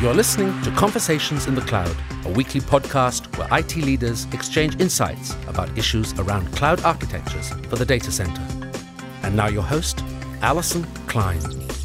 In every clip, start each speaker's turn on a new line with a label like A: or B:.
A: You're listening to Conversations in the Cloud, a weekly podcast where IT leaders exchange insights about issues around cloud architectures for the data center. And now your host, Alison Klein.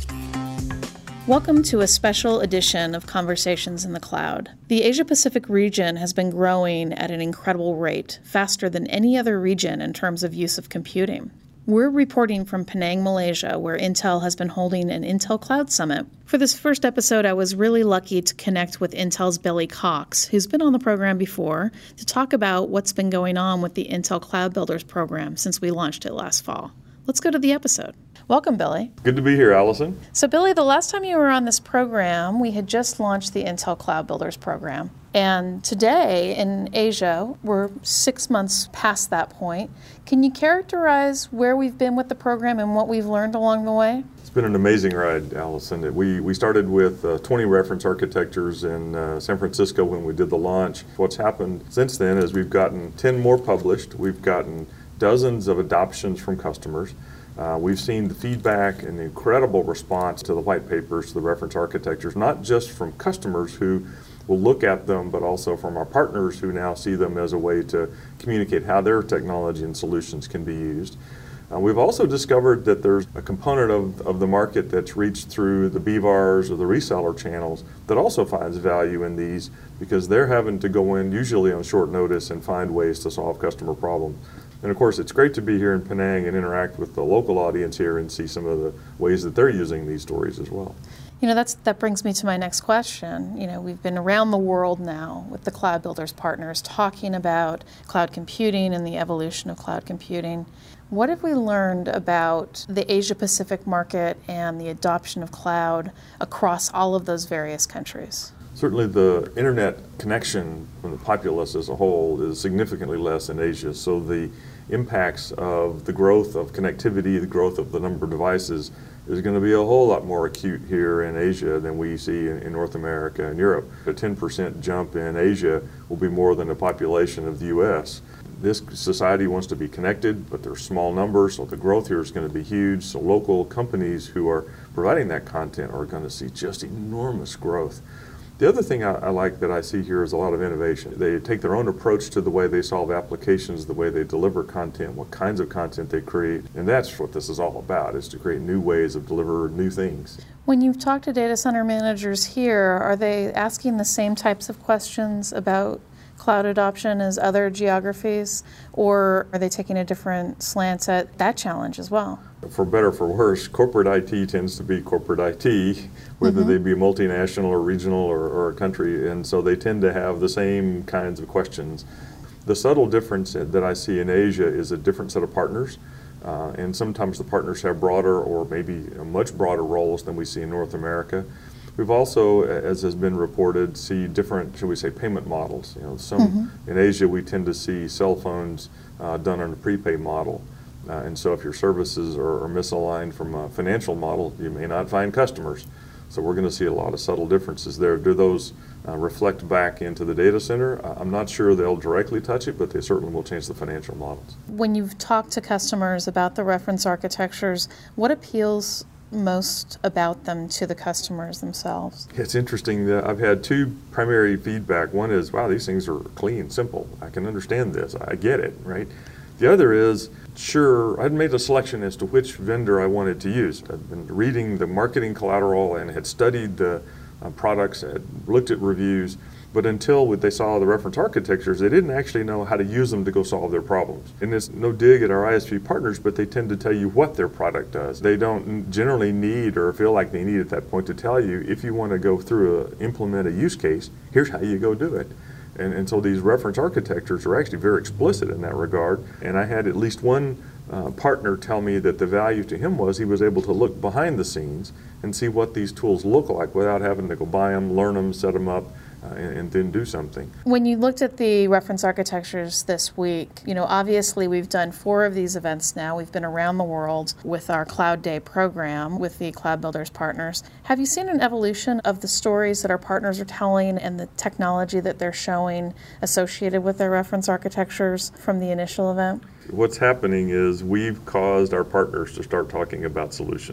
B: Welcome to a special edition of Conversations in the Cloud. The Asia-Pacific region has been growing at an incredible rate, faster than any other region in terms of use of computing. We're reporting from Penang, Malaysia, where Intel has been holding an Intel Cloud Summit. For this first episode, I was really lucky to connect with Intel's Billy Cox, who's been on the program before, to talk about what's been going on with the Intel Cloud Builders program since we launched it last fall. Let's go to the episode. Welcome, Billy.
C: Good to be here, Allison.
B: So, Billy, the last time you were on this program, we had just launched the Intel Cloud Builders program. And today in Asia, we're 6 months past that point. Can you characterize where we've been with the program and what we've learned along the way?
C: It's been an amazing ride, Allison. We started with 20 reference architectures in San Francisco when we did the launch. What's happened since then is we've gotten 10 more published. We've gotten dozens of adoptions from customers. We've seen the feedback and the incredible response to the white papers, to the reference architectures, not just from customers who will look at them, but also from our partners who now see them as a way to communicate how their technology and solutions can be used. We've also discovered that there's a component of the market that's reached through the BVARs or the reseller channels that also finds value in these because they're having to go in usually on short notice and find ways to solve customer problems. And of course, it's great to be here in Penang and interact with the local audience here and see some of the ways that they're using these stories as well.
B: You know, that brings me to my next question. You know, we've been around the world now with the Cloud Builders partners talking about cloud computing and the evolution of cloud computing. What have we learned about the Asia-Pacific market and the adoption of cloud across all of those various countries?
C: Certainly the internet connection from the populace as a whole is significantly less in Asia, so the impacts of the growth of connectivity, the growth of the number of devices is going to be a whole lot more acute here in Asia than we see in North America and Europe. A 10% jump in Asia will be more than the population of the US. This society wants to be connected, but they're small numbers, so the growth here is going to be huge. So local companies who are providing that content are going to see just enormous growth. The other thing I like that I see here is a lot of innovation. They take their own approach to the way they solve applications, the way they deliver content, what kinds of content they create, and that's what this is all about, is to create new ways of delivering new things.
B: When you've talked to data center managers here, are they asking the same types of questions about cloud adoption as other geographies, or are they taking a different slant at that challenge as well?
C: For better or for worse, corporate IT tends to be corporate IT, whether they be multinational or regional or a country, and so they tend to have the same kinds of questions. The subtle difference that I see in Asia is a different set of partners, and sometimes the partners have broader or maybe much broader roles than we see in North America. We've also, as has been reported, see different, shall we say, payment models. You know, in Asia we tend to see cell phones done on a prepaid model. And so if your services are misaligned from a financial model, you may not find customers. So we're going to see a lot of subtle differences there. Do those reflect back into the data center? I'm not sure they'll directly touch it, but they certainly will change the financial models.
B: When you've talked to customers about the reference architectures, what appeals most about them to the customers themselves?
C: It's interesting that I've had two primary feedback. One is, wow, these things are clean, simple. I can understand this. I get it, right? The other is, sure, I'd made a selection as to which vendor I wanted to use. I'd been reading the marketing collateral and had studied the products, had looked at reviews, but until they saw the reference architectures, they didn't actually know how to use them to go solve their problems. And it's no dig at our ISV partners, but they tend to tell you what their product does. They don't generally need or feel like they need at that point to tell you, if you want to go through implement a use case, here's how you go do it. And so these reference architectures are actually very explicit in that regard. And I had at least one partner tell me that the value to him was he was able to look behind the scenes and see what these tools look like without having to go buy them, learn them, set them up, and then do something.
B: When you looked at the reference architectures this week, you know, obviously we've done 4 of these events now. We've been around the world with our Cloud Day program with the Cloud Builders partners. Have you seen an evolution of the stories that our partners are telling and the technology that they're showing associated with their reference architectures from the initial event?
C: What's happening is we've caused our partners to start talking about solutions.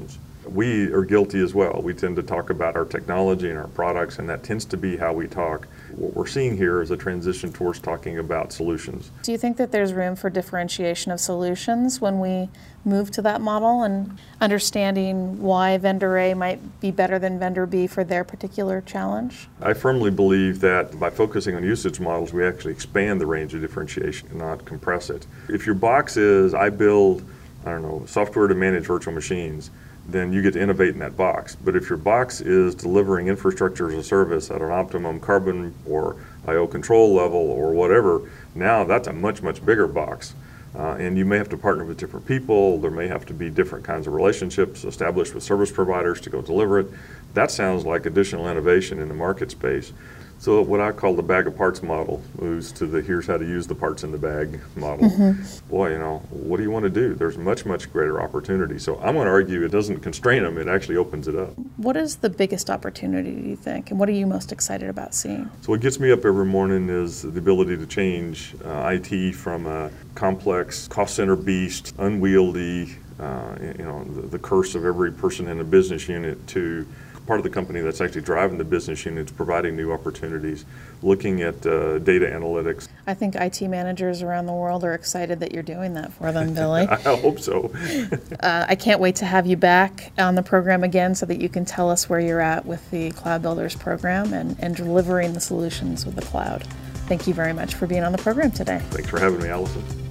C: We are guilty as well. We tend to talk about our technology and our products, and that tends to be how we talk. What we're seeing here is a transition towards talking about solutions.
B: Do you think that there's room for differentiation of solutions when we move to that model, and understanding why vendor A might be better than vendor B for their particular challenge?
C: I firmly believe that by focusing on usage models, we actually expand the range of differentiation, not compress it. If your box is, I build, software to manage virtual machines, then you get to innovate in that box. But if your box is delivering infrastructure as a service at an optimum carbon or I/O control level or whatever, now that's a much, much bigger box. And you may have to partner with different people. There may have to be different kinds of relationships established with service providers to go deliver it. That sounds like additional innovation in the market space. So what I call the bag of parts model moves to the here's how to use the parts in the bag model. Boy, what do you want to do? There's much, much greater opportunity. So I'm going to argue it doesn't constrain them, it actually opens it up.
B: What is the biggest opportunity, do you think? And what are you most excited about seeing?
C: So what gets me up every morning is the ability to change IT from a complex cost center beast, unwieldy, the curse of every person in a business unit, to part of the company that's actually driving the business units, providing new opportunities, looking at data analytics.
B: I think IT managers around the world are excited that you're doing that for them, Billy.
C: I hope so.
B: I can't wait to have you back on the program again so that you can tell us where you're at with the Cloud Builders program and delivering the solutions with the cloud. Thank you very much for being on the program today.
C: Thanks for having me, Allison.